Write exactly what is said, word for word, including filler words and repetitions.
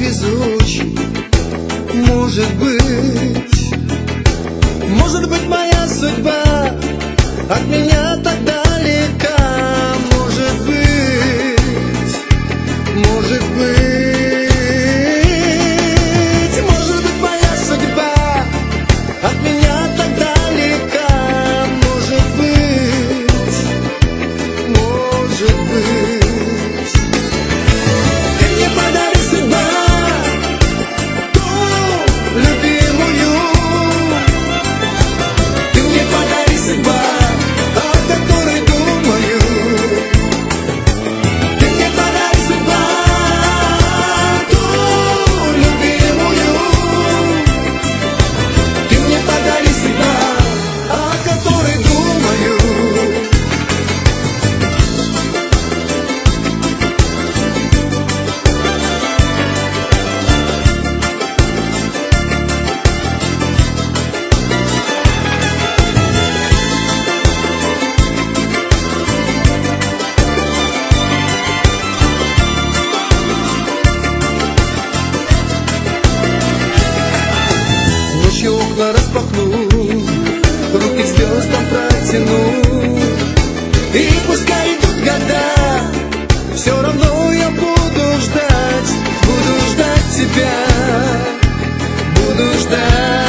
невезучий. Может быть, может быть, моя судьба от меня так далека. Может быть, может быть, может быть, моя судьба от меня так далека. Может быть, может быть, ты мне подари, судьба, ту любимую. Ты мне подари, судьба, о которой думаю. Ты мне подари, судьба, ту любимую. Ты мне подари, судьба, о которой думаю. Ночью окна распахну, руки к звездам протяну, и пускай идут года, все равно я буду ждать, буду ждать тебя, буду ждать.